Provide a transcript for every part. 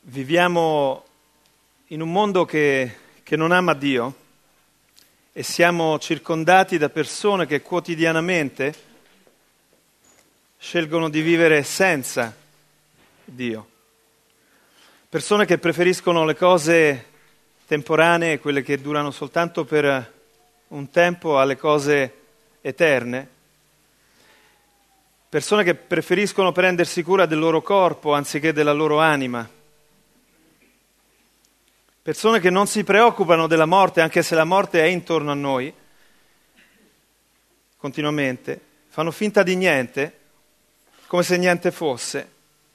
Viviamo in un mondo che non ama Dio e siamo circondati da persone che quotidianamente scelgono di vivere senza Dio. Persone che preferiscono le cose temporanee, quelle che durano soltanto per un tempo, alle cose eterne. Persone che preferiscono prendersi cura del loro corpo anziché della loro anima. Persone che non si preoccupano della morte, anche se la morte è intorno a noi, continuamente, fanno finta di niente, come se niente fosse,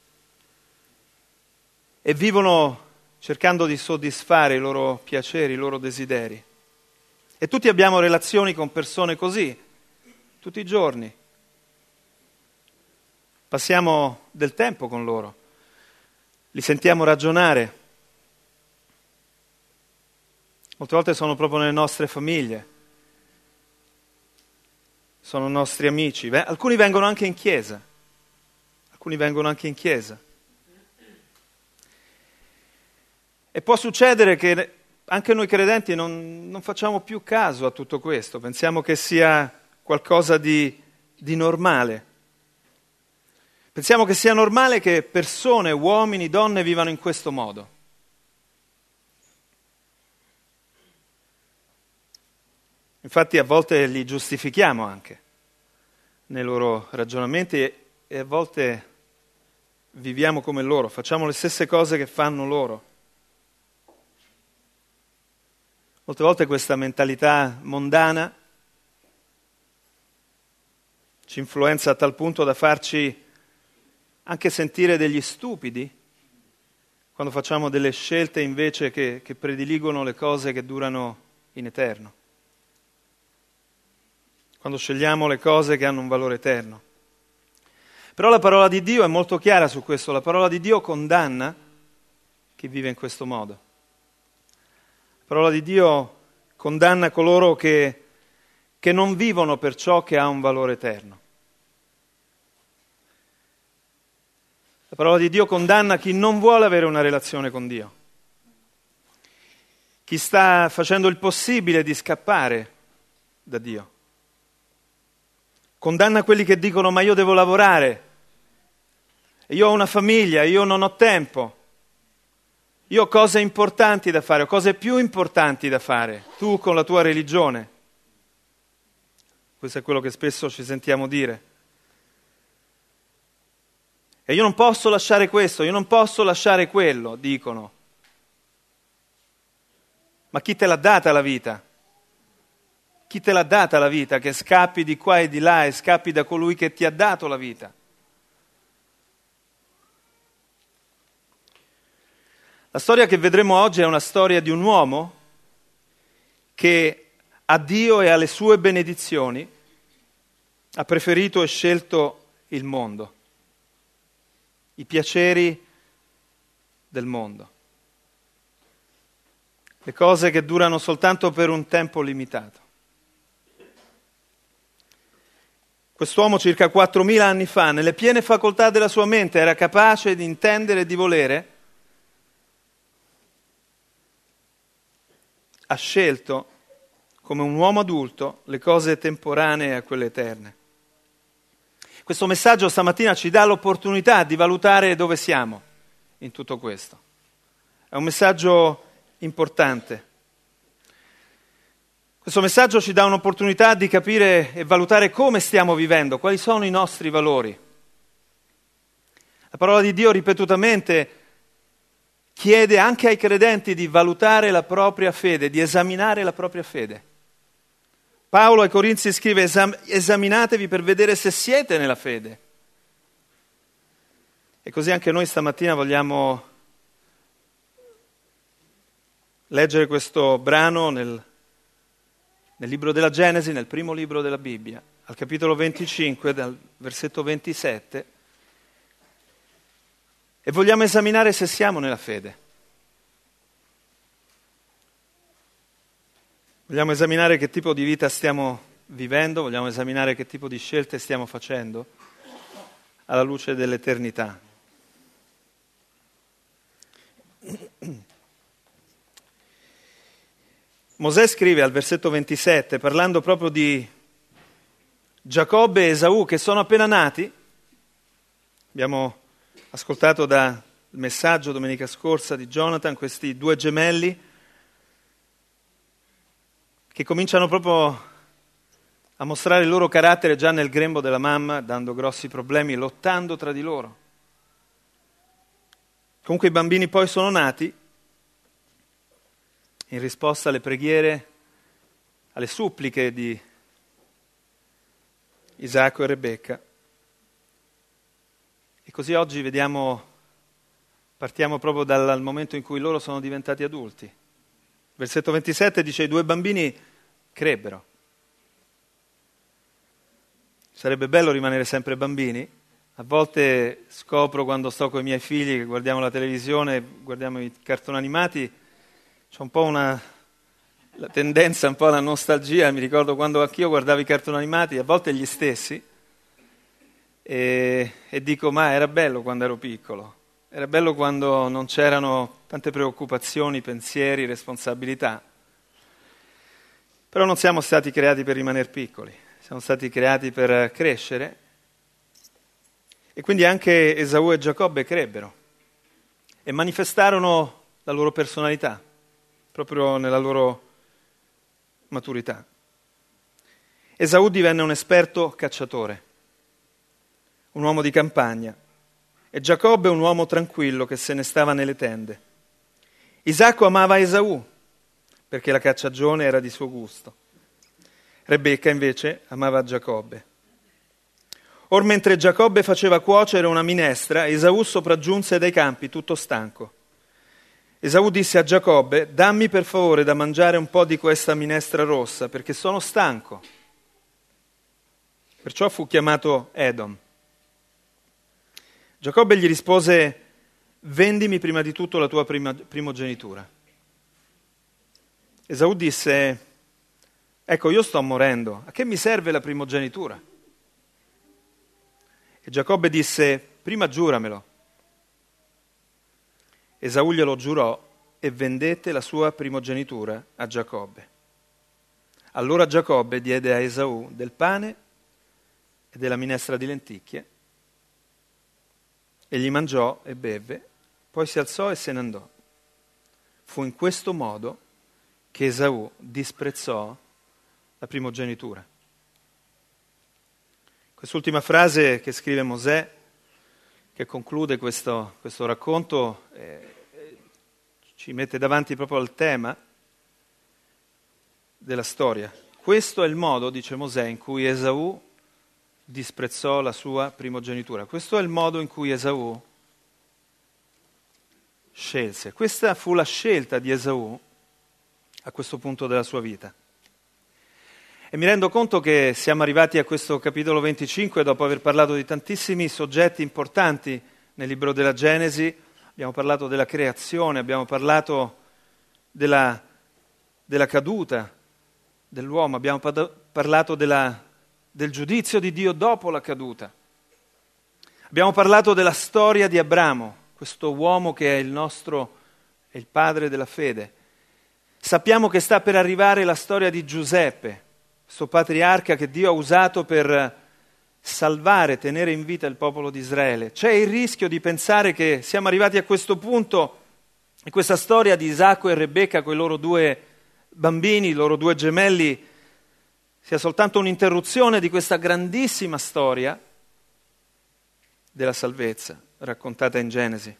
e vivono cercando di soddisfare i loro piaceri, i loro desideri. E tutti abbiamo relazioni con persone così, tutti i giorni. Passiamo del tempo con loro, li sentiamo ragionare. Molte volte sono proprio nelle nostre famiglie, sono nostri amici. Alcuni vengono anche in chiesa, E può succedere che anche noi credenti non facciamo più caso a tutto questo, pensiamo che sia qualcosa di normale. Pensiamo che sia normale che persone, uomini, donne vivano in questo modo. Infatti a volte li giustifichiamo anche nei loro ragionamenti e a volte viviamo come loro, facciamo le stesse cose che fanno loro. Molte volte questa mentalità mondana ci influenza a tal punto da farci anche sentire degli stupidi quando facciamo delle scelte invece che prediligono le cose che durano in eterno. Quando scegliamo le cose che hanno un valore eterno. Però la parola di Dio è molto chiara su questo, la parola di Dio condanna chi vive in questo modo. La parola di Dio condanna coloro che non vivono per ciò che ha un valore eterno. La parola di Dio condanna chi non vuole avere una relazione con Dio, chi sta facendo il possibile di scappare da Dio. Condanna quelli che dicono ma io devo lavorare, io ho una famiglia, io non ho tempo, io ho cose importanti da fare, ho cose più importanti da fare, tu con la tua religione. Questo è quello che spesso ci sentiamo dire. E io non posso lasciare questo, io non posso lasciare quello, dicono. Ma chi te l'ha data la vita? Chi te l'ha data la vita, che scappi di qua e di là e scappi da colui che ti ha dato la vita? La storia che vedremo oggi è una storia di un uomo che a Dio e alle sue benedizioni ha preferito e scelto il mondo, i piaceri del mondo, le cose che durano soltanto per un tempo limitato. Quest'uomo circa 4.000 anni fa, nelle piene facoltà della sua mente, era capace di intendere e di volere, ha scelto, come un uomo adulto, le cose temporanee a quelle eterne. Questo messaggio stamattina ci dà l'opportunità di valutare dove siamo in tutto questo. È un messaggio importante. Questo messaggio ci dà un'opportunità di capire e valutare come stiamo vivendo, quali sono i nostri valori. La parola di Dio ripetutamente chiede anche ai credenti di valutare la propria fede, di esaminare la propria fede. Paolo ai Corinzi scrive: esaminatevi per vedere se siete nella fede. E così anche noi stamattina vogliamo leggere questo brano nel libro della Genesi, nel primo libro della Bibbia, al capitolo 25, dal versetto 27, e vogliamo esaminare se siamo nella fede. Vogliamo esaminare che tipo di vita stiamo vivendo, vogliamo esaminare che tipo di scelte stiamo facendo alla luce dell'eternità. Mosè scrive al versetto 27, parlando proprio di Giacobbe e Esaù che sono appena nati. Abbiamo ascoltato dal messaggio domenica scorsa di Jonathan questi due gemelli che cominciano proprio a mostrare il loro carattere già nel grembo della mamma, dando grossi problemi, lottando tra di loro. Comunque i bambini poi sono nati in risposta alle preghiere, alle suppliche di Isacco e Rebecca. E così oggi partiamo proprio dal momento in cui loro sono diventati adulti. Versetto 27 dice: i due bambini crebbero. Sarebbe bello rimanere sempre bambini. A volte scopro quando sto con i miei figli che guardiamo la televisione, guardiamo i cartoni animati, c'è un po' la tendenza, un po' alla nostalgia. Mi ricordo quando anch'io guardavo i cartoni animati, a volte gli stessi, e dico: ma era bello quando ero piccolo, era bello quando non c'erano tante preoccupazioni, pensieri, responsabilità. Però non siamo stati creati per rimanere piccoli, siamo stati creati per crescere, e quindi anche Esaù e Giacobbe crebbero e manifestarono la loro personalità proprio nella loro maturità. Esaù divenne un esperto cacciatore, un uomo di campagna, e Giacobbe un uomo tranquillo che se ne stava nelle tende. Isacco amava Esaù perché la cacciagione era di suo gusto. Rebecca invece amava Giacobbe. Or mentre Giacobbe faceva cuocere una minestra, Esaù sopraggiunse dai campi tutto stanco. Esaù disse a Giacobbe: dammi per favore da mangiare un po' di questa minestra rossa, perché sono stanco. Perciò fu chiamato Edom. Giacobbe gli rispose: vendimi prima di tutto la tua primogenitura. Esaù disse: ecco, io sto morendo, a che mi serve la primogenitura? E Giacobbe disse: prima giuramelo. Esaù glielo giurò e vendette la sua primogenitura a Giacobbe. Allora Giacobbe diede a Esaù del pane e della minestra di lenticchie. Egli mangiò e bevve, poi si alzò e se ne andò. Fu in questo modo che Esaù disprezzò la primogenitura. Quest'ultima frase che scrive Mosè, che conclude questo racconto, ci mette davanti proprio al tema della storia. Questo è il modo, dice Mosè, in cui Esaù disprezzò la sua primogenitura. Questo è il modo in cui Esaù scelse. Questa fu la scelta di Esaù a questo punto della sua vita. E mi rendo conto che siamo arrivati a questo capitolo 25 dopo aver parlato di tantissimi soggetti importanti nel libro della Genesi. Abbiamo parlato della creazione, abbiamo parlato della caduta dell'uomo, abbiamo parlato del giudizio di Dio dopo la caduta. Abbiamo parlato della storia di Abramo, questo uomo che è è il padre della fede. Sappiamo che sta per arrivare la storia di Giuseppe, questo patriarca che Dio ha usato per salvare, tenere in vita il popolo di Israele. C'è il rischio di pensare che siamo arrivati a questo punto e questa storia di Isacco e Rebecca con i loro due bambini, i loro due gemelli, sia soltanto un'interruzione di questa grandissima storia della salvezza raccontata in Genesi.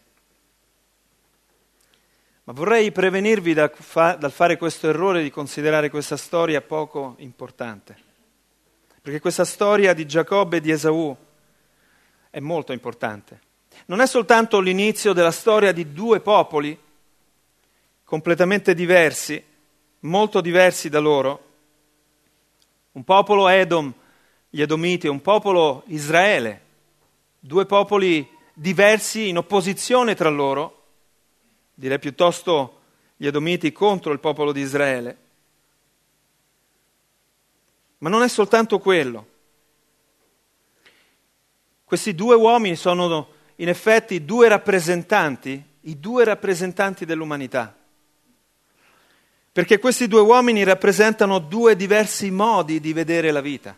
Ma vorrei prevenirvi dal fare questo errore di considerare questa storia poco importante, perché questa storia di Giacobbe e di Esaù è molto importante. Non è soltanto l'inizio della storia di due popoli completamente diversi, molto diversi da loro, un popolo Edom, gli Edomiti, e un popolo Israele, due popoli diversi in opposizione tra loro, direi piuttosto gli Edomiti contro il popolo di Israele. Ma non è soltanto quello. Questi due uomini sono in effetti i due rappresentanti dell'umanità. Perché questi due uomini rappresentano due diversi modi di vedere la vita.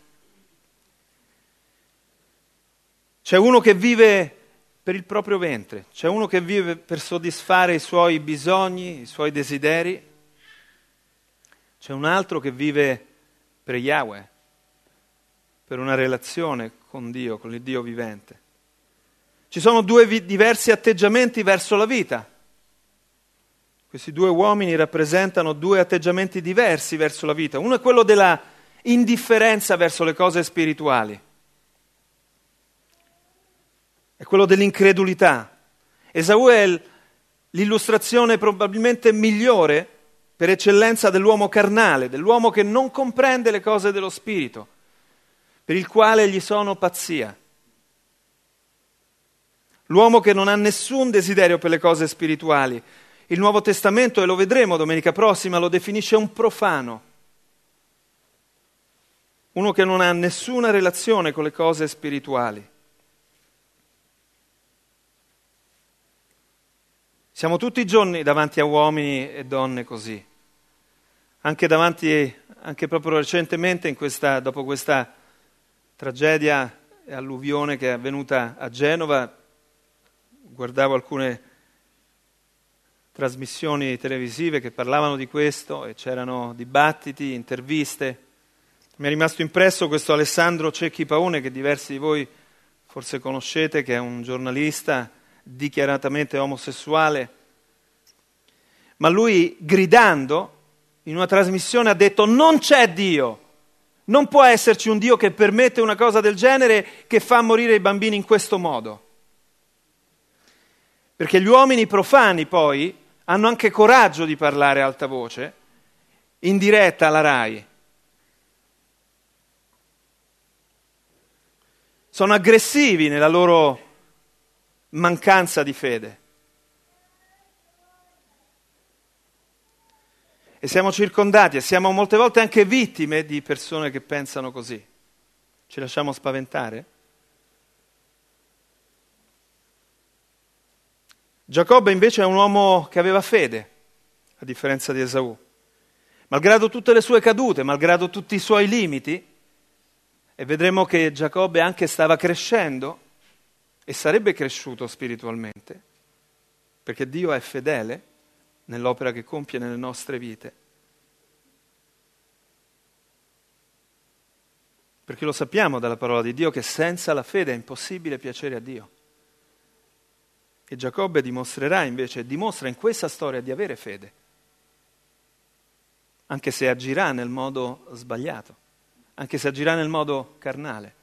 C'è uno che vive per il proprio ventre, c'è uno che vive per soddisfare i suoi bisogni, i suoi desideri, c'è un altro che vive per Yahweh, per una relazione con Dio, con il Dio vivente. Ci sono due diversi atteggiamenti verso la vita. Questi due uomini rappresentano due atteggiamenti diversi verso la vita. Uno è quello della indifferenza verso le cose spirituali. È quello dell'incredulità. Esaù è l'illustrazione probabilmente migliore per eccellenza dell'uomo carnale, dell'uomo che non comprende le cose dello spirito, per il quale gli sono pazzia. L'uomo che non ha nessun desiderio per le cose spirituali. Il Nuovo Testamento, e lo vedremo domenica prossima, lo definisce un profano. Uno che non ha nessuna relazione con le cose spirituali. Siamo tutti i giorni davanti a uomini e donne così. Anche proprio recentemente, dopo questa tragedia e alluvione che è avvenuta a Genova, guardavo alcune trasmissioni televisive che parlavano di questo e c'erano dibattiti, interviste. Mi è rimasto impresso questo Alessandro Cecchi Paone, che diversi di voi forse conoscete, che è un giornalista dichiaratamente omosessuale, ma lui, gridando in una trasmissione, ha detto: non c'è Dio, non può esserci un Dio che permette una cosa del genere, che fa morire i bambini in questo modo. Perché gli uomini profani poi hanno anche coraggio di parlare a alta voce, in diretta alla RAI. Sono aggressivi nella loro mancanza di fede. E siamo circondati e siamo molte volte anche vittime di persone che pensano così. Ci lasciamo spaventare? Giacobbe invece è un uomo che aveva fede, a differenza di Esaù. Malgrado tutte le sue cadute, malgrado tutti i suoi limiti, e vedremo che Giacobbe anche stava crescendo e sarebbe cresciuto spiritualmente, perché Dio è fedele nell'opera che compie nelle nostre vite. Perché lo sappiamo dalla parola di Dio che senza la fede è impossibile piacere a Dio. E Giacobbe dimostra in questa storia di avere fede, anche se agirà nel modo sbagliato, anche se agirà nel modo carnale.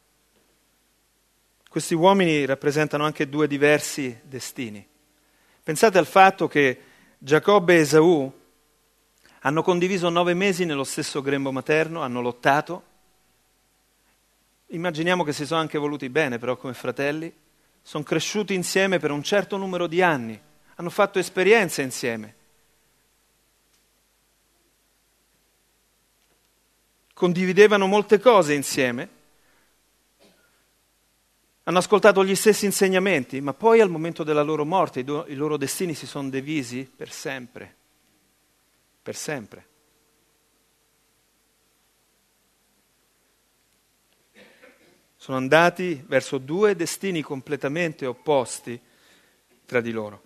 Questi uomini rappresentano anche due diversi destini. Pensate al fatto che Giacobbe e Esaù hanno condiviso 9 mesi nello stesso grembo materno, hanno lottato. Immaginiamo che si sono anche voluti bene, però, come fratelli. Sono cresciuti insieme per un certo numero di anni, hanno fatto esperienze insieme. Condividevano molte cose insieme, hanno ascoltato gli stessi insegnamenti, ma poi al momento della loro morte i loro destini si sono divisi per sempre. Per sempre. Sono andati verso due destini completamente opposti tra di loro.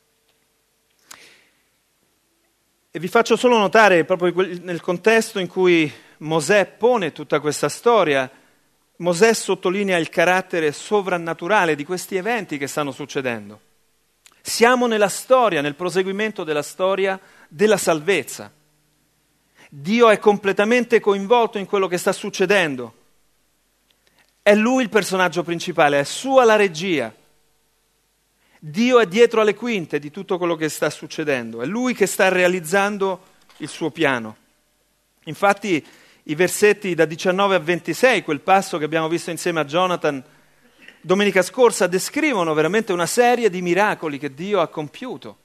E vi faccio solo notare, proprio nel contesto in cui Mosè pone tutta questa storia, Mosè sottolinea il carattere sovrannaturale di questi eventi che stanno succedendo. Siamo nella storia, nel proseguimento della storia della salvezza. Dio è completamente coinvolto in quello che sta succedendo. È Lui il personaggio principale, è sua la regia. Dio è dietro alle quinte di tutto quello che sta succedendo, è Lui che sta realizzando il suo piano. Infatti i versetti da 19 a 26, quel passo che abbiamo visto insieme a Jonathan domenica scorsa, descrivono veramente una serie di miracoli che Dio ha compiuto.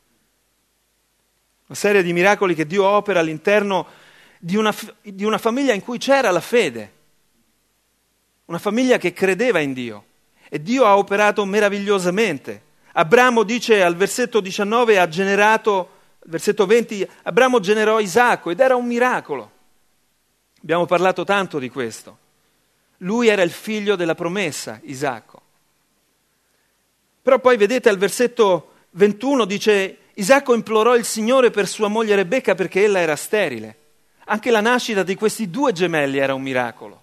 Una serie di miracoli che Dio opera all'interno di una famiglia in cui c'era la fede. Una famiglia che credeva in Dio e Dio ha operato meravigliosamente. Abramo dice al versetto 19 ha generato versetto 20, Abramo generò Isacco ed era un miracolo. Abbiamo parlato tanto di questo. Lui era il figlio della promessa, Isacco. Però poi vedete al versetto 21 dice Isacco implorò il Signore per sua moglie Rebecca perché ella era sterile. Anche la nascita di questi due gemelli era un miracolo.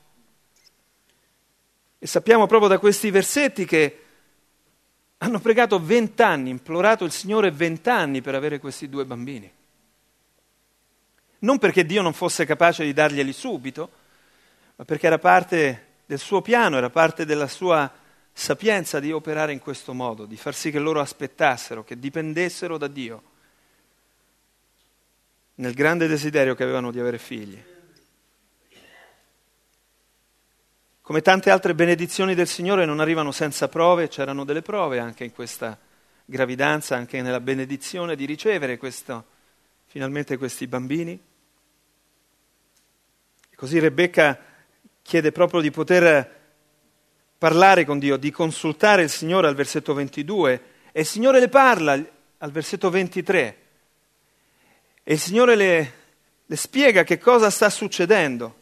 E sappiamo proprio da questi versetti che hanno pregato 20 anni, implorato il Signore 20 anni per avere questi due bambini. Non perché Dio non fosse capace di darglieli subito, ma perché era parte del suo piano, era parte della sua sapienza di operare in questo modo, di far sì che loro aspettassero, che dipendessero da Dio, nel grande desiderio che avevano di avere figli. Come tante altre benedizioni del Signore non arrivano senza prove, c'erano delle prove anche in questa gravidanza, anche nella benedizione di ricevere finalmente questi bambini. E così Rebecca chiede proprio di poter parlare con Dio, di consultare il Signore al versetto 22, e il Signore le parla al versetto 23, e il Signore le spiega che cosa sta succedendo.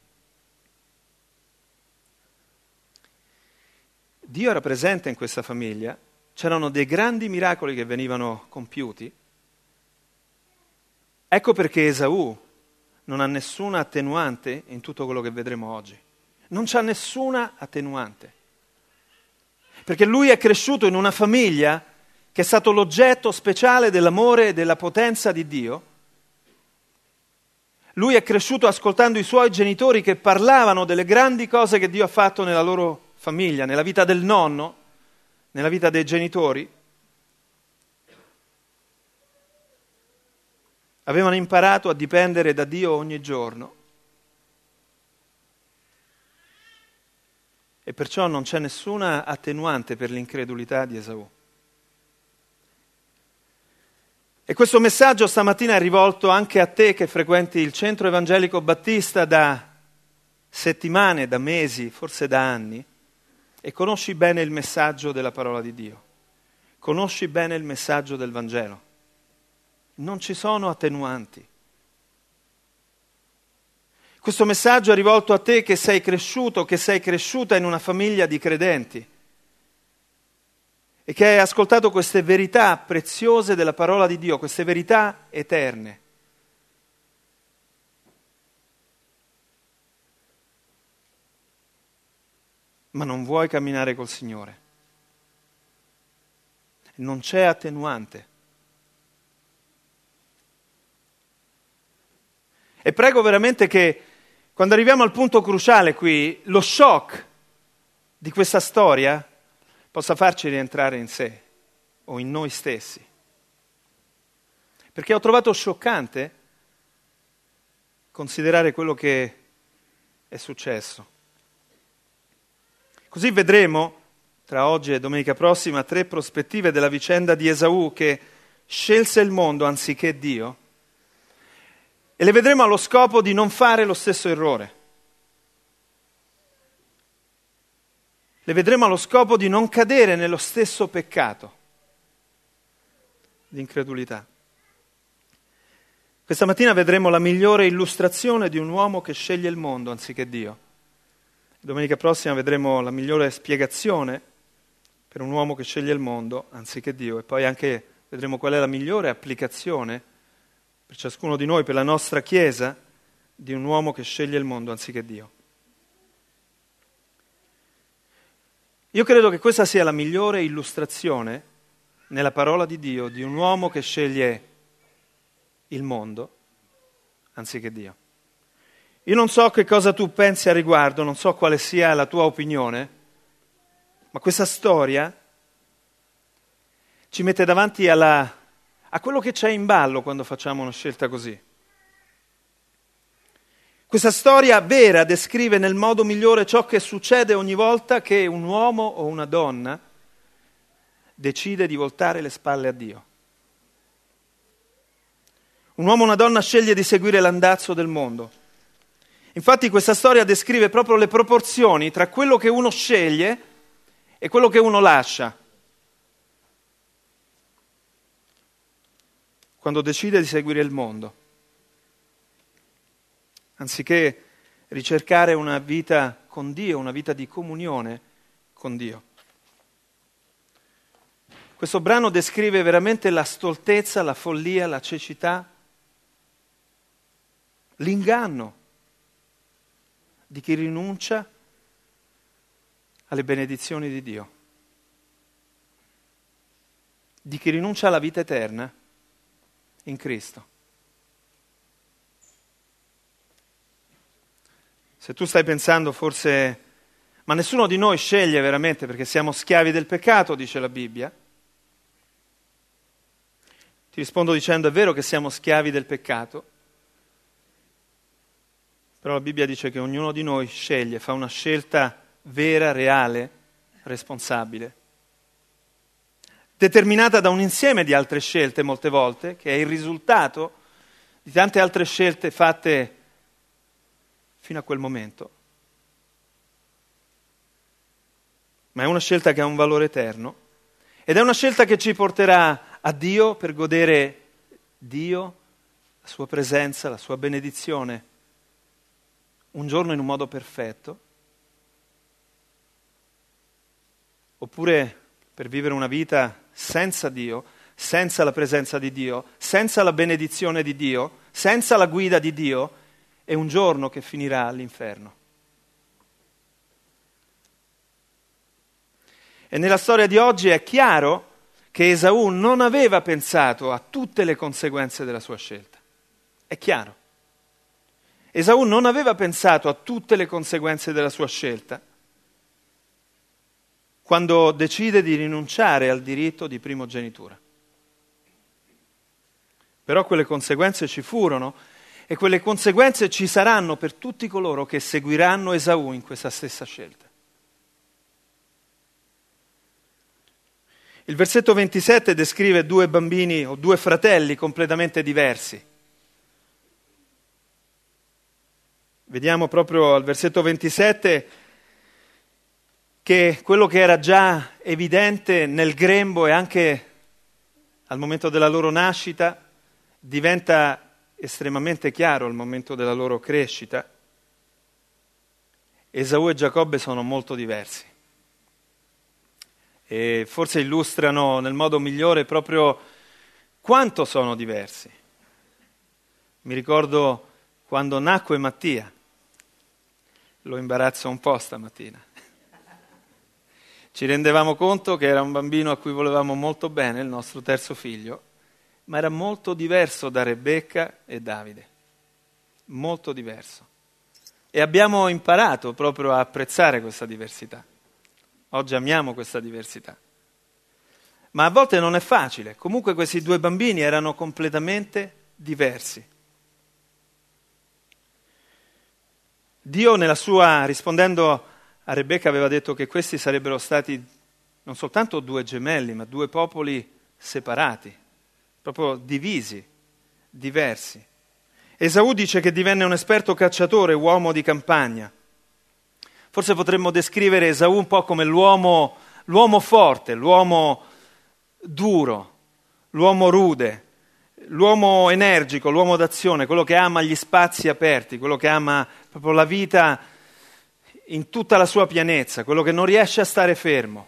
Dio era presente in questa famiglia, c'erano dei grandi miracoli che venivano compiuti. Ecco perché Esaù non ha nessuna attenuante in tutto quello che vedremo oggi. Non c'ha nessuna attenuante. Perché lui è cresciuto in una famiglia che è stato l'oggetto speciale dell'amore e della potenza di Dio. Lui è cresciuto ascoltando i suoi genitori che parlavano delle grandi cose che Dio ha fatto nella loro famiglia, nella vita del nonno, nella vita dei genitori. Avevano imparato a dipendere da Dio ogni giorno. E perciò non c'è nessuna attenuante per l'incredulità di Esaù. E questo messaggio stamattina è rivolto anche a te che frequenti il centro evangelico battista da settimane, da mesi, forse da anni, e conosci bene il messaggio della parola di Dio. Conosci bene il messaggio del Vangelo. Non ci sono attenuanti. Questo messaggio è rivolto a te che sei cresciuto, che sei cresciuta in una famiglia di credenti e che hai ascoltato queste verità preziose della parola di Dio, queste verità eterne. Ma non vuoi camminare col Signore. Non c'è attenuante. E prego veramente che quando arriviamo al punto cruciale qui, lo shock di questa storia possa farci rientrare in sé o in noi stessi. Perché ho trovato scioccante considerare quello che è successo. Così vedremo, tra oggi e domenica prossima, 3 prospettive della vicenda di Esaù che scelse il mondo anziché Dio, e le vedremo allo scopo di non fare lo stesso errore. Le vedremo allo scopo di non cadere nello stesso peccato di incredulità. Questa mattina vedremo la migliore illustrazione di un uomo che sceglie il mondo anziché Dio. Domenica prossima vedremo la migliore spiegazione per un uomo che sceglie il mondo anziché Dio, e poi anche vedremo qual è la migliore applicazione per ciascuno di noi, per la nostra Chiesa, di un uomo che sceglie il mondo anziché Dio. Io credo che questa sia la migliore illustrazione nella parola di Dio di un uomo che sceglie il mondo anziché Dio. Io non so che cosa tu pensi a riguardo, non so quale sia la tua opinione, ma questa storia ci mette davanti a quello che c'è in ballo quando facciamo una scelta così. Questa storia vera descrive nel modo migliore ciò che succede ogni volta che un uomo o una donna decide di voltare le spalle a Dio. Un uomo o una donna sceglie di seguire l'andazzo del mondo. Infatti questa storia descrive proprio le proporzioni tra quello che uno sceglie e quello che uno lascia. quando decide di seguire il mondo, anziché ricercare una vita con Dio, una vita di comunione con Dio. Questo brano descrive veramente la stoltezza, la follia, la cecità, l'inganno di chi rinuncia alle benedizioni di Dio, di chi rinuncia alla vita eterna in Cristo. Se tu stai pensando forse, ma nessuno di noi sceglie veramente perché siamo schiavi del peccato, dice la Bibbia, ti rispondo dicendo è vero che siamo schiavi del peccato, però la Bibbia dice che ognuno di noi sceglie, fa una scelta vera, reale, responsabile, determinata da un insieme di altre scelte molte volte, che è il risultato di tante altre scelte fatte fino a quel momento. Ma è una scelta che ha un valore eterno ed è una scelta che ci porterà a Dio per godere Dio, la sua presenza, la sua benedizione, un giorno in un modo perfetto, oppure per vivere una vita senza Dio, senza la presenza di Dio, senza la benedizione di Dio, senza la guida di Dio, è un giorno che finirà all'inferno. E nella storia di oggi è chiaro che Esaù non aveva pensato a tutte le conseguenze della sua scelta. È chiaro. Esaù non aveva pensato a tutte le conseguenze della sua scelta quando decide di rinunciare al diritto di primogenitura. Però quelle conseguenze ci furono e quelle conseguenze ci saranno per tutti coloro che seguiranno Esaù in questa stessa scelta. Il versetto 27 descrive due bambini o due fratelli completamente diversi. Vediamo proprio al versetto 27 che quello che era già evidente nel grembo e anche al momento della loro nascita diventa estremamente chiaro al momento della loro crescita. Esaù e Giacobbe sono molto diversi e forse illustrano nel modo migliore proprio quanto sono diversi. Mi ricordo quando nacque Mattia, lo imbarazzo un po' stamattina. Ci rendevamo conto che era un bambino a cui volevamo molto bene, il nostro terzo figlio, ma era molto diverso da Rebecca e Davide, molto diverso. E abbiamo imparato proprio a apprezzare questa diversità. Oggi amiamo questa diversità. Ma a volte non è facile. Comunque questi due bambini erano completamente diversi. Dio rispondendo a Rebecca aveva detto che questi sarebbero stati non soltanto due gemelli, ma due popoli separati, proprio divisi, diversi. Esaù dice che divenne un esperto cacciatore, uomo di campagna. Forse potremmo descrivere Esaù un po' come l'uomo forte, l'uomo duro, l'uomo rude, l'uomo energico, l'uomo d'azione, quello che ama gli spazi aperti, quello che ama proprio la vita in tutta la sua pienezza, quello che non riesce a stare fermo.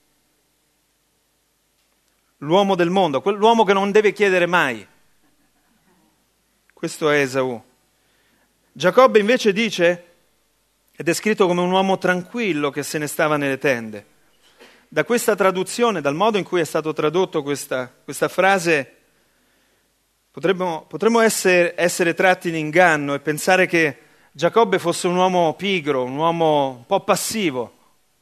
L'uomo del mondo, l'uomo che non deve chiedere mai. Questo è Esaù. Giacobbe invece dice, è descritto come un uomo tranquillo che se ne stava nelle tende. Da questa traduzione, dal modo in cui è stato tradotto questa frase, potremmo essere tratti in inganno e pensare che Giacobbe fosse un uomo pigro, un uomo un po' passivo,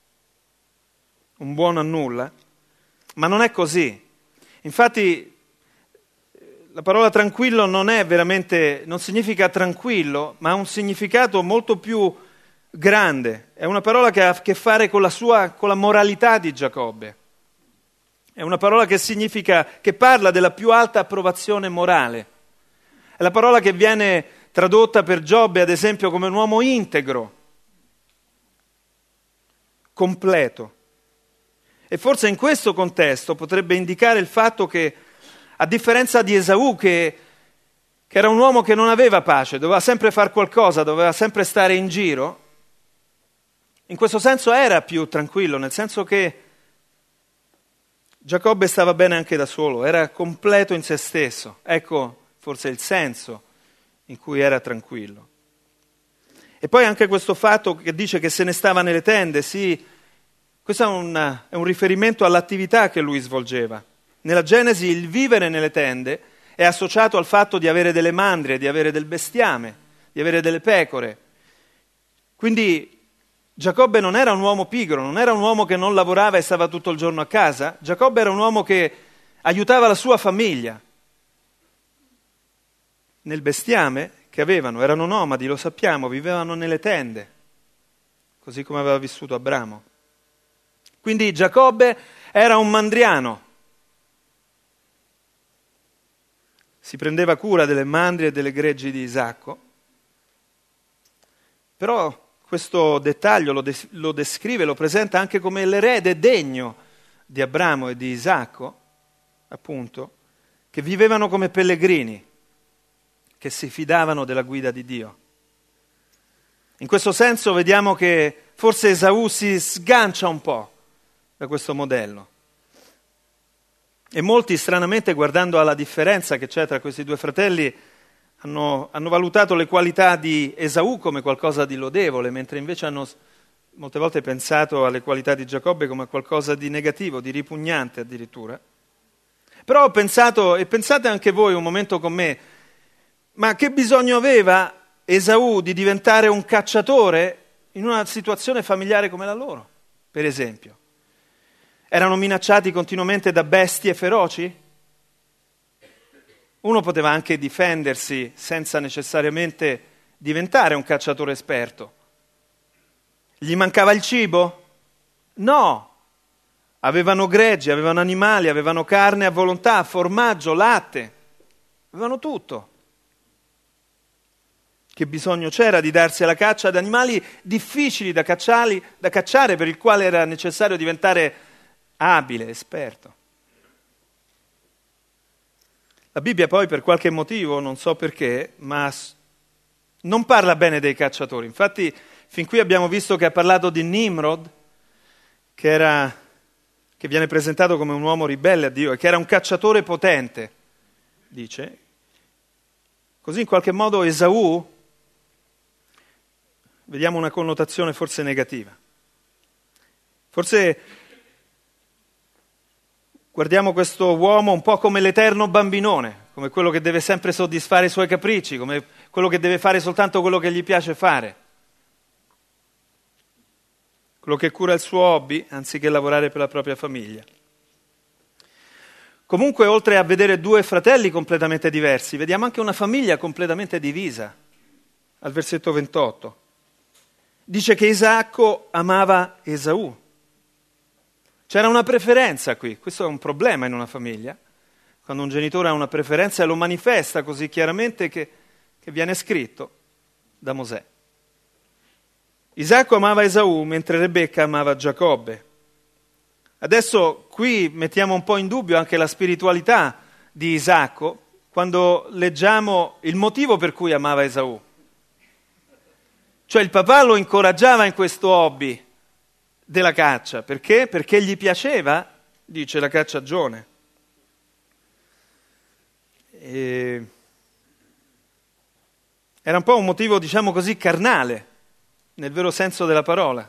un buono a nulla, ma non è così. Infatti la parola tranquillo non significa tranquillo, ma ha un significato molto più grande. È una parola che ha a che fare con la moralità di Giacobbe. È una parola che parla della più alta approvazione morale. È la parola che viene tradotta per Giobbe, ad esempio, come un uomo integro, completo. E forse in questo contesto potrebbe indicare il fatto che A differenza di Esaù che era un uomo che non aveva pace, doveva sempre fare qualcosa, doveva sempre stare in giro, in questo senso era più tranquillo, nel senso che Giacobbe stava bene anche da solo, era completo in se stesso. Ecco forse il senso in cui era tranquillo. E poi anche questo fatto che dice che se ne stava nelle tende, sì, questo è un riferimento all'attività che lui svolgeva. Nella Genesi il vivere nelle tende è associato al fatto di avere delle mandrie, di avere del bestiame, di avere delle pecore. Quindi Giacobbe non era un uomo pigro, non era un uomo che non lavorava e stava tutto il giorno a casa. Giacobbe era un uomo che aiutava la sua famiglia. Nel bestiame che avevano, erano nomadi, lo sappiamo, vivevano nelle tende, così come aveva vissuto Abramo. Quindi Giacobbe era un mandriano. Si prendeva cura delle mandrie e delle greggi di Isacco. Però questo dettaglio lo descrive, lo presenta anche come l'erede degno di Abramo e di Isacco, appunto, che vivevano come pellegrini, che si fidavano della guida di Dio. In questo senso vediamo che forse Esaù si sgancia un po' da questo modello. E molti, stranamente, guardando alla differenza che c'è tra questi due fratelli, hanno valutato le qualità di Esaù come qualcosa di lodevole, mentre invece hanno molte volte pensato alle qualità di Giacobbe come qualcosa di negativo, di ripugnante addirittura. Però ho pensato, e pensate anche voi un momento con me, ma che bisogno aveva Esaù di diventare un cacciatore in una situazione familiare come la loro, per esempio? Erano minacciati continuamente da bestie feroci? Uno poteva anche difendersi senza necessariamente diventare un cacciatore esperto. Gli mancava il cibo? No. Avevano greggi, avevano animali, avevano carne a volontà, formaggio, latte. Avevano tutto. Che bisogno c'era di darsi alla caccia ad animali difficili da cacciare, per il quale era necessario diventare abile, esperto. La Bibbia poi per qualche motivo, non so perché, ma non parla bene dei cacciatori. Infatti fin qui abbiamo visto che ha parlato di Nimrod, che viene presentato come un uomo ribelle a Dio e che era un cacciatore potente, dice. Così in qualche modo Esaù, vediamo una connotazione forse negativa. Forse guardiamo questo uomo un po' come l'eterno bambinone, come quello che deve sempre soddisfare i suoi capricci, come quello che deve fare soltanto quello che gli piace fare, quello che cura il suo hobby anziché lavorare per la propria famiglia. Comunque, oltre a vedere due fratelli completamente diversi, vediamo anche una famiglia completamente divisa. Al versetto 28 dice che Isacco amava Esaù. C'era una preferenza qui, questo è un problema in una famiglia, quando un genitore ha una preferenza e lo manifesta così chiaramente che viene scritto da Mosè. Isacco amava Esaù mentre Rebecca amava Giacobbe. Adesso qui mettiamo un po' in dubbio anche la spiritualità di Isacco quando leggiamo il motivo per cui amava Esaù. Cioè il papà lo incoraggiava in questo hobby della caccia. Perché? Perché gli piaceva, dice la cacciagione. Era un po' un motivo, diciamo così, carnale, nel vero senso della parola.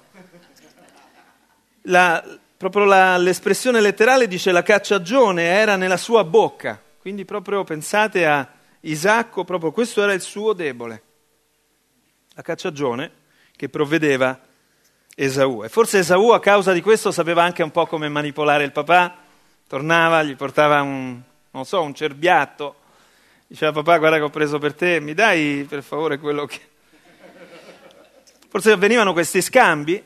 L'espressione letterale dice la cacciagione era nella sua bocca. Quindi proprio pensate a Isacco, proprio questo era il suo debole. La cacciagione che provvedeva Esaù. E forse Esaù a causa di questo sapeva anche un po' come manipolare il papà. Tornava, gli portava un cerbiatto. Diceva papà, guarda che ho preso per te, mi dai per favore quello che... Forse avvenivano questi scambi.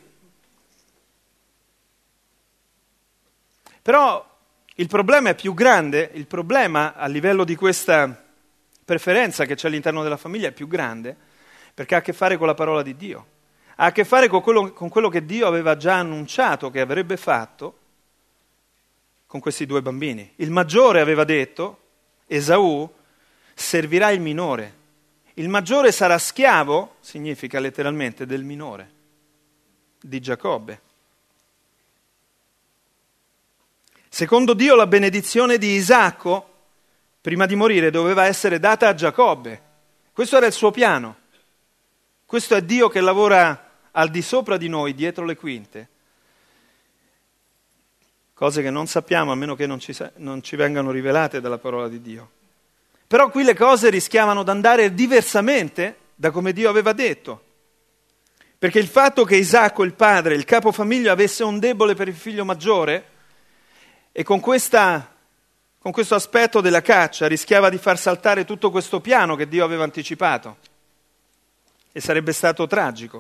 Però il problema è più grande, il problema a livello di questa preferenza che c'è all'interno della famiglia è più grande, perché ha a che fare con la parola di Dio. Ha a che fare con quello che Dio aveva già annunciato che avrebbe fatto con questi due bambini. Il maggiore aveva detto, Esaù, servirà il minore. Il maggiore sarà schiavo, significa letteralmente, del minore, di Giacobbe. Secondo Dio la benedizione di Isacco, prima di morire, doveva essere data a Giacobbe. Questo era il suo piano. Questo è Dio che lavora al di sopra di noi, dietro le quinte. Cose che non sappiamo a meno che non ci vengano rivelate dalla parola di Dio. Però qui le cose rischiavano di andare diversamente da come Dio aveva detto. Perché il fatto che Isacco, il padre, il capofamiglia, avesse un debole per il figlio maggiore e con questo aspetto della caccia rischiava di far saltare tutto questo piano che Dio aveva anticipato. E sarebbe stato tragico.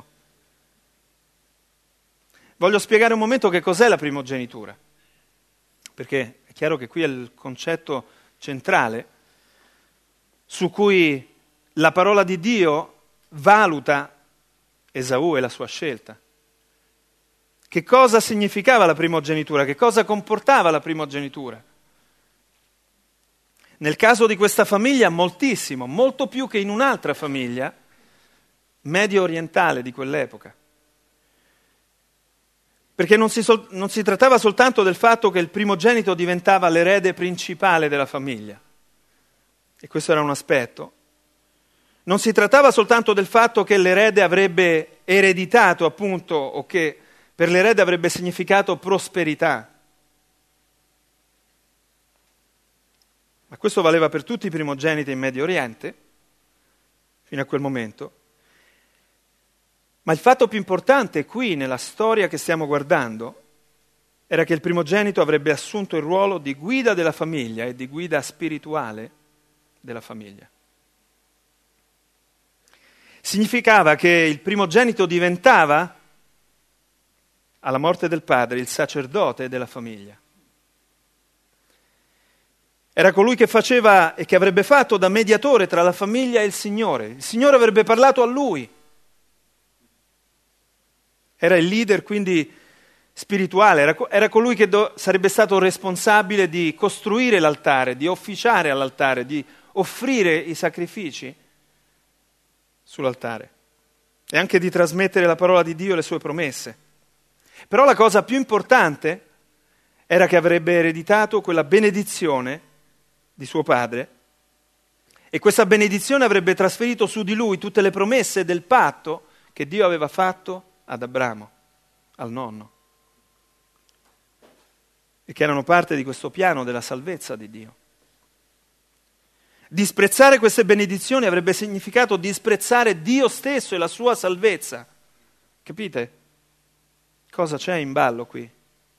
Voglio spiegare un momento che cos'è la primogenitura. Perché è chiaro che qui è il concetto centrale su cui la parola di Dio valuta Esaù e la sua scelta. Che cosa significava la primogenitura? Che cosa comportava la primogenitura? Nel caso di questa famiglia moltissimo, molto più che in un'altra famiglia medio orientale di quell'epoca. Perché non si trattava soltanto del fatto che il primogenito diventava l'erede principale della famiglia, e questo era un aspetto. Non si trattava soltanto del fatto che l'erede avrebbe ereditato, appunto, o che per l'erede avrebbe significato prosperità. Ma questo valeva per tutti i primogeniti in Medio Oriente, fino a quel momento. Ma il fatto più importante qui, nella storia che stiamo guardando, era che il primogenito avrebbe assunto il ruolo di guida della famiglia e di guida spirituale della famiglia. Significava che il primogenito diventava, alla morte del padre, il sacerdote della famiglia. Era colui che faceva e che avrebbe fatto da mediatore tra la famiglia e il Signore. Il Signore avrebbe parlato a lui. Era il leader quindi spirituale, era colui che sarebbe stato responsabile di costruire l'altare, di officiare all'altare, di offrire i sacrifici sull'altare e anche di trasmettere la parola di Dio e le sue promesse. Però la cosa più importante era che avrebbe ereditato quella benedizione di suo padre e questa benedizione avrebbe trasferito su di lui tutte le promesse del patto che Dio aveva fatto ad Abramo, al nonno, e che erano parte di questo piano della salvezza di Dio. Disprezzare queste benedizioni avrebbe significato disprezzare Dio stesso e la sua salvezza. Capite? Cosa c'è in ballo qui?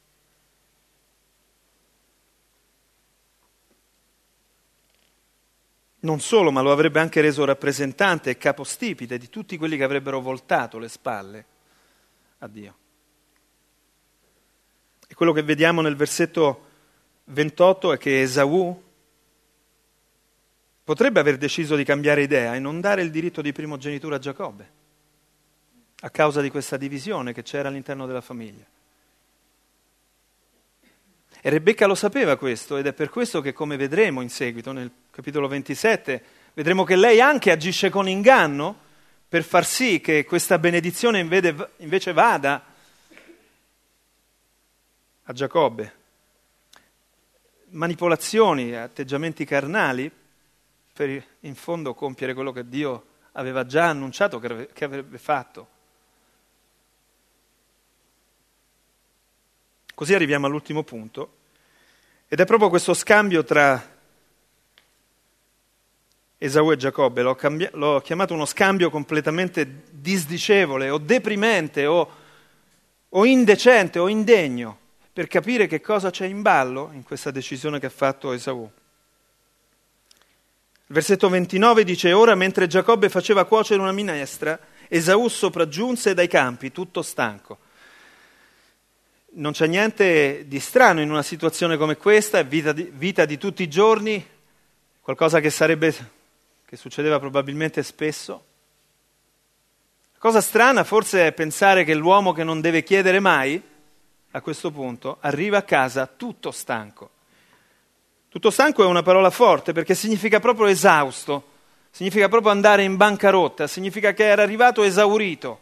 Non solo, ma lo avrebbe anche reso rappresentante e capostipite di tutti quelli che avrebbero voltato le spalle a Dio. E quello che vediamo nel versetto 28 è che Esaù potrebbe aver deciso di cambiare idea e non dare il diritto di primogenitura a Giacobbe, a causa di questa divisione che c'era all'interno della famiglia. E Rebecca lo sapeva questo, ed è per questo che, come vedremo in seguito, nel capitolo 27, vedremo che lei anche agisce con inganno per far sì che questa benedizione invece vada a Giacobbe. Manipolazioni, atteggiamenti carnali, per in fondo compiere quello che Dio aveva già annunciato che avrebbe fatto. Così arriviamo all'ultimo punto, ed è proprio questo scambio tra Esaù e Giacobbe. L'ho chiamato uno scambio completamente disdicevole o deprimente o indecente o indegno, per capire che cosa c'è in ballo in questa decisione che ha fatto Esaù. Il versetto 29 dice: «Ora, mentre Giacobbe faceva cuocere una minestra, Esaù sopraggiunse dai campi, tutto stanco». Non c'è niente di strano in una situazione come questa, è vita di tutti i giorni, qualcosa che succedeva probabilmente spesso. La cosa strana forse è pensare che l'uomo che non deve chiedere mai, a questo punto, arriva a casa tutto stanco. Tutto stanco è una parola forte perché significa proprio esausto, significa proprio andare in bancarotta, significa che era arrivato esaurito.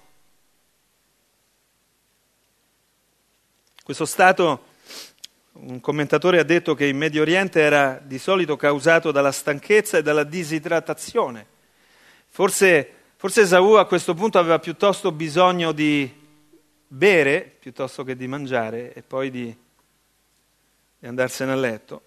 Questo stato, un commentatore ha detto che in Medio Oriente era di solito causato dalla stanchezza e dalla disidratazione. Forse Esaù a questo punto aveva piuttosto bisogno di bere piuttosto che di mangiare e poi di andarsene a letto.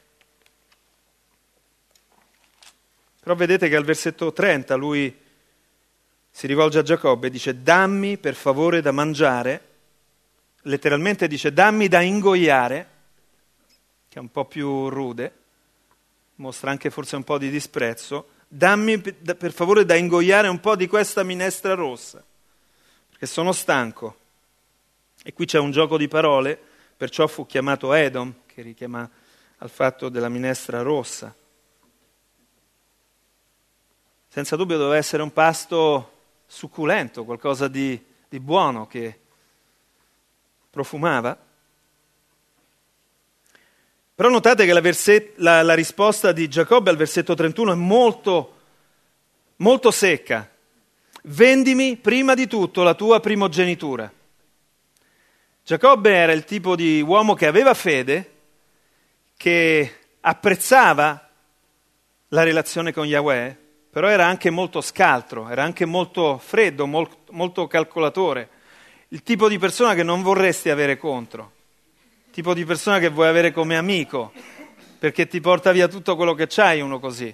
Però vedete che al versetto 30 lui si rivolge a Giacobbe e dice: dammi per favore da mangiare, letteralmente dice dammi da ingoiare, che è un po' più rude, mostra anche forse un po' di disprezzo, dammi per favore da ingoiare un po' di questa minestra rossa, perché sono stanco. E qui c'è un gioco di parole, perciò fu chiamato Edom, che richiama al fatto della minestra rossa. Senza dubbio doveva essere un pasto succulento, qualcosa di buono che profumava. Però notate che la risposta di Giacobbe al versetto 31 è molto, molto secca. Vendimi prima di tutto la tua primogenitura. Giacobbe era il tipo di uomo che aveva fede, che apprezzava la relazione con Yahweh, però era anche molto scaltro, era anche molto freddo, molto calcolatore. Il tipo di persona che non vorresti avere contro. Tipo di persona che vuoi avere come amico, perché ti porta via tutto quello che c'hai uno così.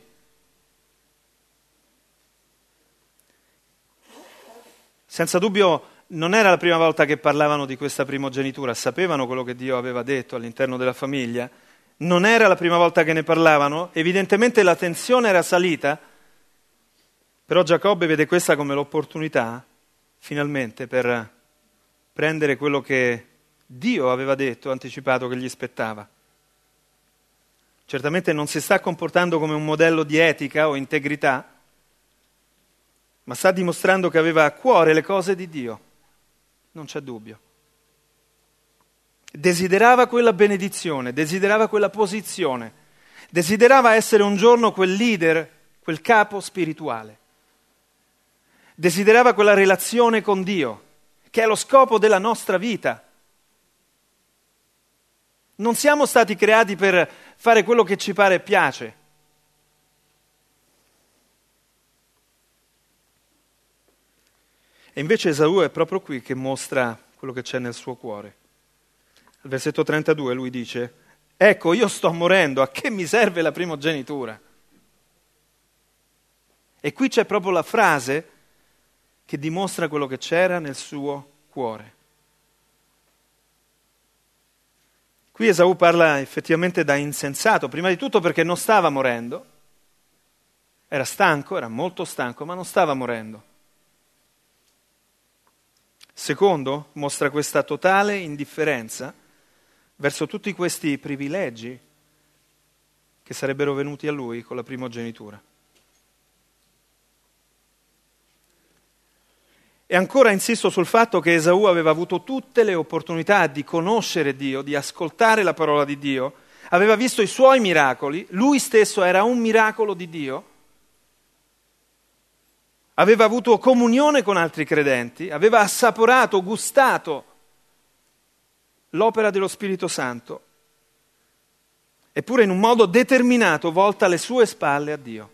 Senza dubbio non era la prima volta che parlavano di questa primogenitura, sapevano quello che Dio aveva detto all'interno della famiglia, non era la prima volta che ne parlavano, evidentemente la tensione era salita, però Giacobbe vede questa come l'opportunità, finalmente, per prendere quello che Dio aveva detto, anticipato che gli spettava. Certamente non si sta comportando come un modello di etica o integrità, ma sta dimostrando che aveva a cuore le cose di Dio, non c'è dubbio. Desiderava quella benedizione, desiderava quella posizione, desiderava essere un giorno quel leader, quel capo spirituale. Desiderava quella relazione con Dio, che è lo scopo della nostra vita. Non siamo stati creati per fare quello che ci pare e piace. E invece Esaù è proprio qui che mostra quello che c'è nel suo cuore. Al versetto 32 lui dice: ecco, io sto morendo, a che mi serve la primogenitura? E qui c'è proprio la frase che dimostra quello che c'era nel suo cuore. Qui Esaù parla effettivamente da insensato, prima di tutto perché non stava morendo, era stanco, era molto stanco, ma non stava morendo. Secondo, mostra questa totale indifferenza verso tutti questi privilegi che sarebbero venuti a lui con la primogenitura. E ancora insisto sul fatto che Esaù aveva avuto tutte le opportunità di conoscere Dio, di ascoltare la parola di Dio, aveva visto i suoi miracoli, lui stesso era un miracolo di Dio, aveva avuto comunione con altri credenti, aveva assaporato, gustato l'opera dello Spirito Santo, eppure in un modo determinato volta le sue spalle a Dio.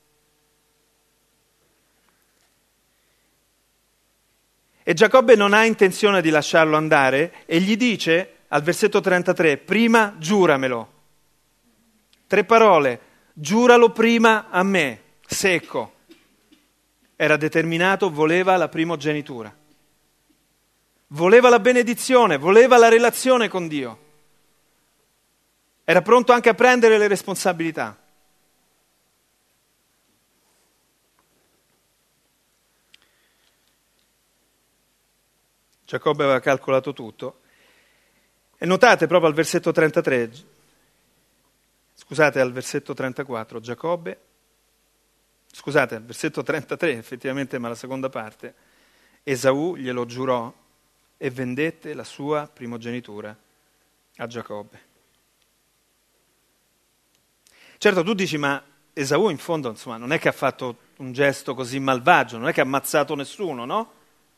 E Giacobbe non ha intenzione di lasciarlo andare e gli dice al versetto 33, prima giuramelo. 3 parole, giuralo prima a me, secco. Era determinato, voleva la primogenitura. Voleva la benedizione, voleva la relazione con Dio. Era pronto anche a prendere le responsabilità. Giacobbe aveva calcolato tutto. E notate proprio al versetto 33, al versetto 34, al versetto 33 effettivamente, ma la seconda parte, Esaù glielo giurò e vendette la sua primogenitura a Giacobbe. Certo, tu dici, ma Esaù in fondo, insomma, non è che ha fatto un gesto così malvagio, non è che ha ammazzato nessuno, no?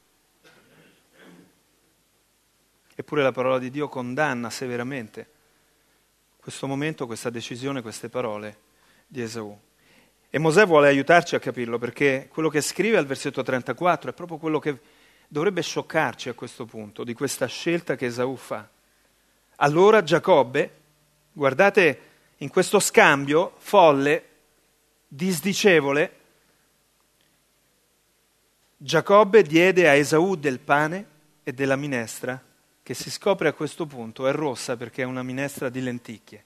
Eppure la parola di Dio condanna severamente questo momento, questa decisione, queste parole di Esaù. E Mosè vuole aiutarci a capirlo, perché quello che scrive al versetto 34 è proprio quello che dovrebbe scioccarci a questo punto, di questa scelta che Esaù fa. Allora Giacobbe, guardate, in questo scambio folle, disdicevole, Giacobbe diede a Esaù del pane e della minestra, che si scopre a questo punto è rossa perché è una minestra di lenticchie.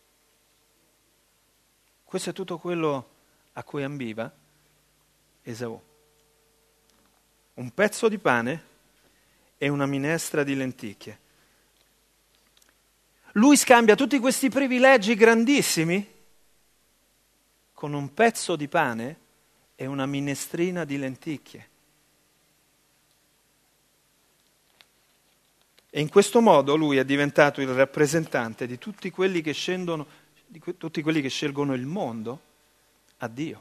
Questo è tutto quello a cui ambiva Esaù. Un pezzo di pane e una minestra di lenticchie. Lui scambia tutti questi privilegi grandissimi con un pezzo di pane e una minestrina di lenticchie. E in questo modo lui è diventato il rappresentante di tutti quelli che scendono, tutti quelli che scelgono il mondo a Dio.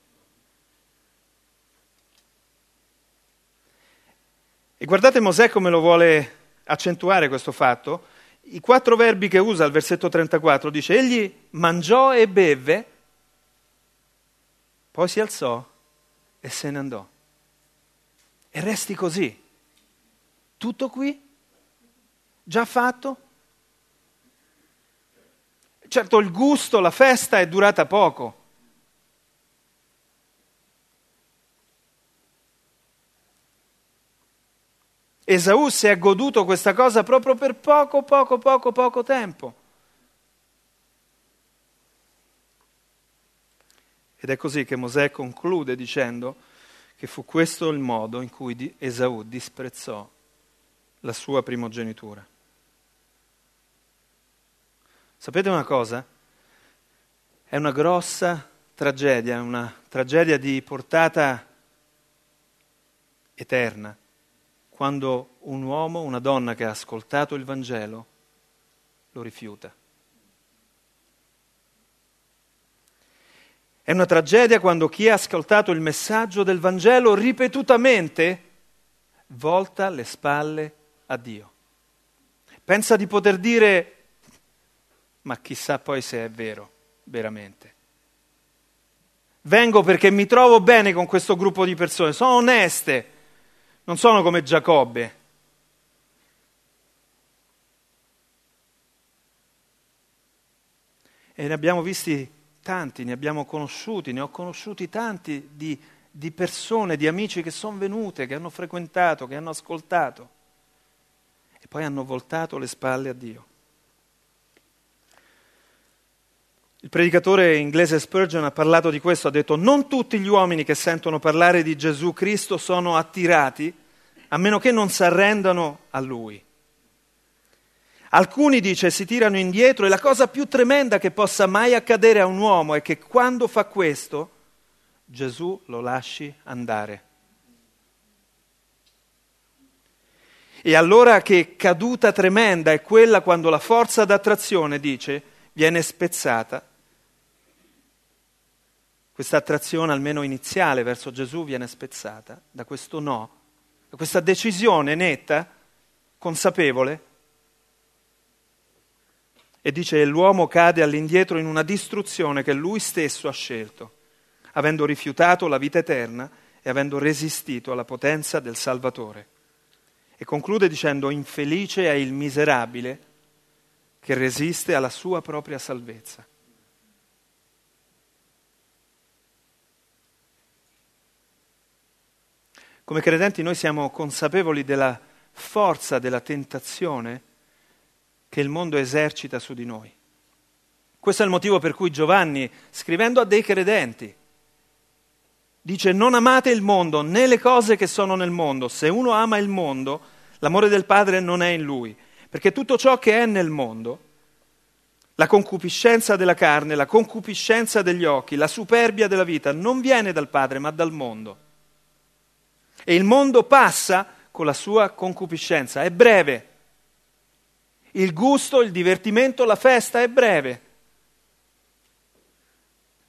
E guardate Mosè come lo vuole accentuare questo fatto. I 4 verbi che usa al versetto 34 dice: egli mangiò e bevve, poi si alzò e se ne andò. E resti così. Tutto qui? Già fatto? Certo, il gusto, la festa è durata poco. Esaù si è goduto questa cosa proprio per poco tempo. Ed è così che Mosè conclude dicendo che fu questo il modo in cui Esaù disprezzò la sua primogenitura. Sapete una cosa? È una grossa tragedia, una tragedia di portata eterna, quando un uomo, una donna che ha ascoltato il Vangelo, lo rifiuta. È una tragedia quando chi ha ascoltato il messaggio del Vangelo ripetutamente volta le spalle a Dio. Pensa di poter dire: ma chissà poi se è vero, veramente. Vengo perché mi trovo bene con questo gruppo di persone, sono oneste, non sono come Giacobbe. E ne abbiamo visti tanti, ne abbiamo conosciuti, ne ho conosciuti tanti di persone, di amici che sono venute, che hanno frequentato, che hanno ascoltato e poi hanno voltato le spalle a Dio. Il predicatore inglese Spurgeon ha parlato di questo, ha detto: non tutti gli uomini che sentono parlare di Gesù Cristo sono attirati, a meno che non si arrendano a Lui. Alcuni, dice, si tirano indietro e la cosa più tremenda che possa mai accadere a un uomo è che quando fa questo, Gesù lo lasci andare. E allora che caduta tremenda è quella quando la forza d'attrazione, dice, viene spezzata. Questa attrazione, almeno iniziale, verso Gesù viene spezzata da questo no, da questa decisione netta, consapevole. E dice: l'uomo cade all'indietro in una distruzione che lui stesso ha scelto, avendo rifiutato la vita eterna e avendo resistito alla potenza del Salvatore. E conclude dicendo: infelice è il miserabile che resiste alla sua propria salvezza. Come credenti noi siamo consapevoli della forza della tentazione che il mondo esercita su di noi. Questo è il motivo per cui Giovanni, scrivendo a dei credenti, dice: non amate il mondo né le cose che sono nel mondo. Se uno ama il mondo, l'amore del Padre non è in lui, perché tutto ciò che è nel mondo, la concupiscenza della carne, la concupiscenza degli occhi, la superbia della vita, non viene dal Padre ma dal mondo. E il mondo passa con la sua concupiscenza, è breve. Il gusto, il divertimento, la festa è breve.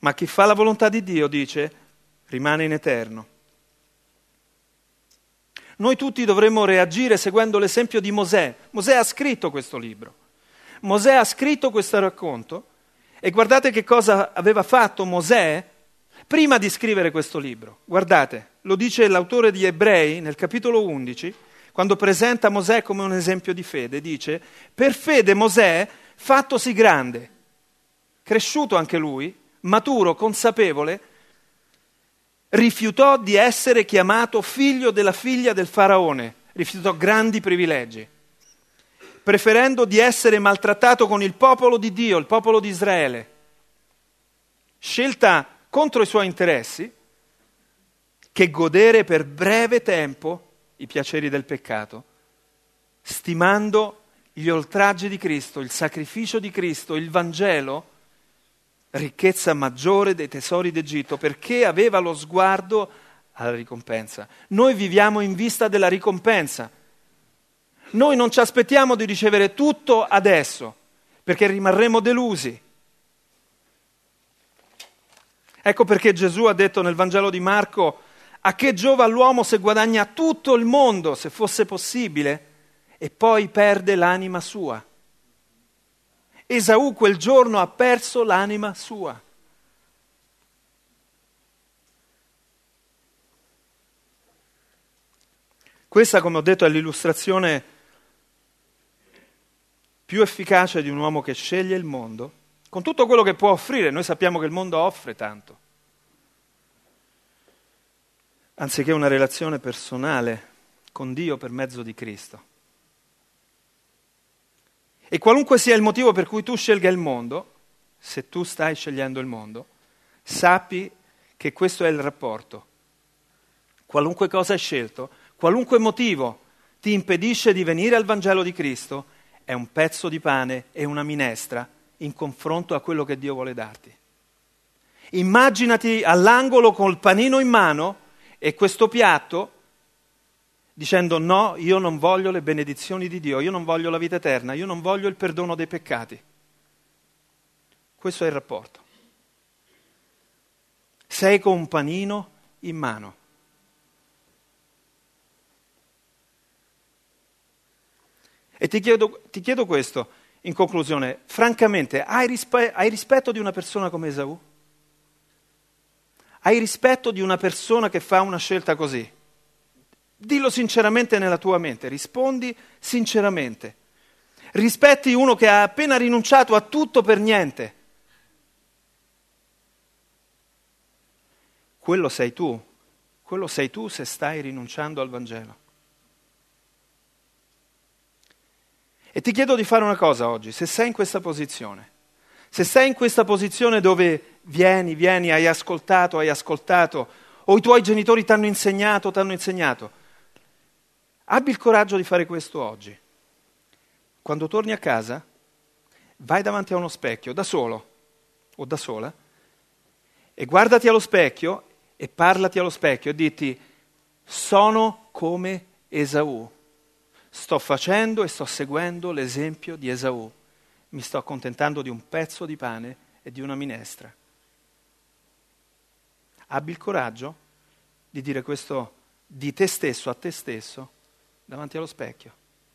Ma chi fa la volontà di Dio, dice, rimane in eterno. Noi tutti dovremmo reagire seguendo l'esempio di Mosè. Mosè ha scritto questo libro. Mosè ha scritto questo racconto e guardate che cosa aveva fatto Mosè prima di scrivere questo libro. Guardate, lo dice l'autore di Ebrei nel capitolo 11, quando presenta Mosè come un esempio di fede, dice: per fede Mosè, fattosi grande, cresciuto anche lui, maturo, consapevole, rifiutò di essere chiamato figlio della figlia del faraone, rifiutò grandi privilegi, preferendo di essere maltrattato con il popolo di Dio, il popolo di Israele. Scelta contro i suoi interessi, che godere per breve tempo i piaceri del peccato, stimando gli oltraggi di Cristo, il sacrificio di Cristo, il Vangelo, ricchezza maggiore dei tesori d'Egitto, perché aveva lo sguardo alla ricompensa. Noi viviamo in vista della ricompensa. Noi non ci aspettiamo di ricevere tutto adesso, perché rimarremo delusi. Ecco perché Gesù ha detto nel Vangelo di Marco: a che giova l'uomo se guadagna tutto il mondo, se fosse possibile, e poi perde l'anima sua? Esaù quel giorno ha perso l'anima sua. Questa, come ho detto, è l'illustrazione più efficace di un uomo che sceglie il mondo, con tutto quello che può offrire. Noi sappiamo che il mondo offre tanto, anziché una relazione personale con Dio per mezzo di Cristo. E qualunque sia il motivo per cui tu scelga il mondo, se tu stai scegliendo il mondo, sappi che questo è il rapporto. Qualunque cosa hai scelto, qualunque motivo ti impedisce di venire al Vangelo di Cristo, è un pezzo di pane e una minestra in confronto a quello che Dio vuole darti. Immaginati all'angolo col panino in mano e questo piatto, dicendo: no, io non voglio le benedizioni di Dio, io non voglio la vita eterna, io non voglio il perdono dei peccati. Questo è il rapporto. Sei con un panino in mano. E ti chiedo questo, in conclusione: francamente, hai rispetto di una persona come Esaù? Hai rispetto di una persona che fa una scelta così? Dillo sinceramente nella tua mente, rispondi sinceramente. Rispetti uno che ha appena rinunciato a tutto per niente? Quello sei tu se stai rinunciando al Vangelo. E ti chiedo di fare una cosa oggi: se sei in questa posizione, se sei in questa posizione dove vieni, hai ascoltato, o i tuoi genitori ti hanno insegnato, abbi il coraggio di fare questo oggi. Quando torni a casa, vai davanti a uno specchio, da solo o da sola, e guardati allo specchio e parlati allo specchio e diti: sono come Esaù. Sto facendo e sto seguendo l'esempio di Esaù. Mi sto accontentando di un pezzo di pane e di una minestra. Abbi il coraggio di dire questo di te stesso a te stesso davanti allo specchio.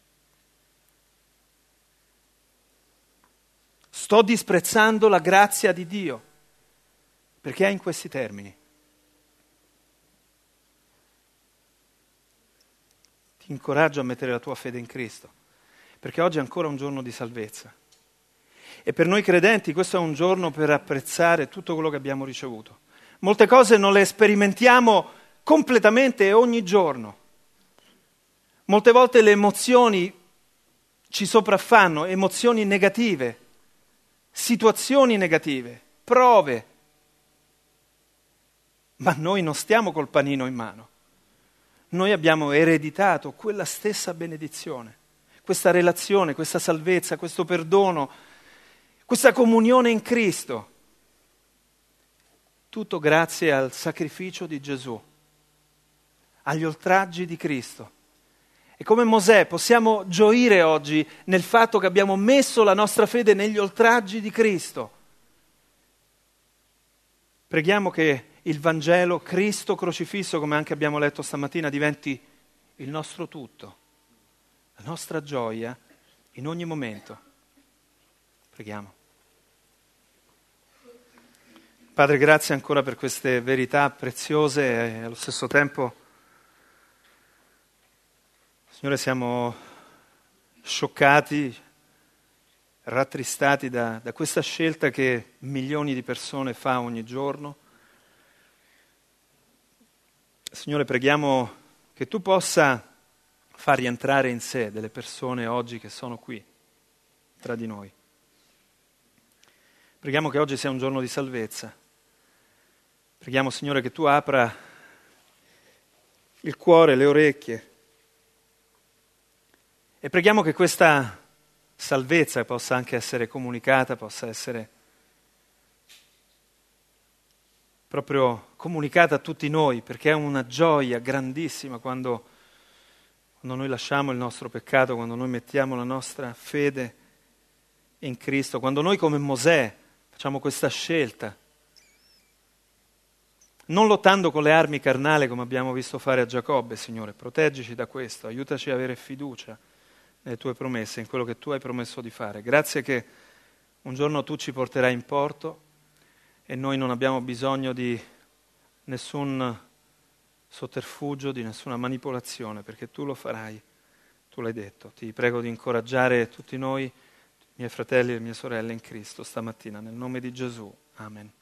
Sto disprezzando la grazia di Dio, perché è in questi termini. Ti incoraggio a mettere la tua fede in Cristo, perché oggi è ancora un giorno di salvezza. E per noi credenti questo è un giorno per apprezzare tutto quello che abbiamo ricevuto. Molte cose non le sperimentiamo completamente e ogni giorno. Molte volte le emozioni ci sopraffanno, emozioni negative, situazioni negative, prove. Ma noi non stiamo col panino in mano. Noi abbiamo ereditato quella stessa benedizione, questa relazione, questa salvezza, questo perdono, questa comunione in Cristo. Tutto grazie al sacrificio di Gesù, agli oltraggi di Cristo. E come Mosè possiamo gioire oggi nel fatto che abbiamo messo la nostra fede negli oltraggi di Cristo. Preghiamo che il Vangelo, Cristo crocifisso, come anche abbiamo letto stamattina, diventi il nostro tutto, la nostra gioia in ogni momento. Preghiamo. Padre, grazie ancora per queste verità preziose e allo stesso tempo, Signore, siamo scioccati, rattristati da questa scelta che milioni di persone fa ogni giorno. Signore, preghiamo che Tu possa far rientrare in sé delle persone oggi che sono qui, tra di noi. Preghiamo che oggi sia un giorno di salvezza. Preghiamo, Signore, che Tu apra il cuore, le orecchie. E preghiamo che questa salvezza possa anche essere comunicata, possa essere proprio comunicata a tutti noi, perché è una gioia grandissima quando noi lasciamo il nostro peccato, quando noi mettiamo la nostra fede in Cristo, quando noi come Mosè facciamo questa scelta, non lottando con le armi carnali come abbiamo visto fare a Giacobbe, Signore, proteggici da questo, aiutaci ad avere fiducia nelle Tue promesse, in quello che Tu hai promesso di fare. Grazie che un giorno Tu ci porterai in porto e noi non abbiamo bisogno di nessun sotterfugio, di nessuna manipolazione, perché Tu lo farai, Tu l'hai detto. Ti prego di incoraggiare tutti noi, miei fratelli e mie sorelle in Cristo, stamattina, nel nome di Gesù. Amen.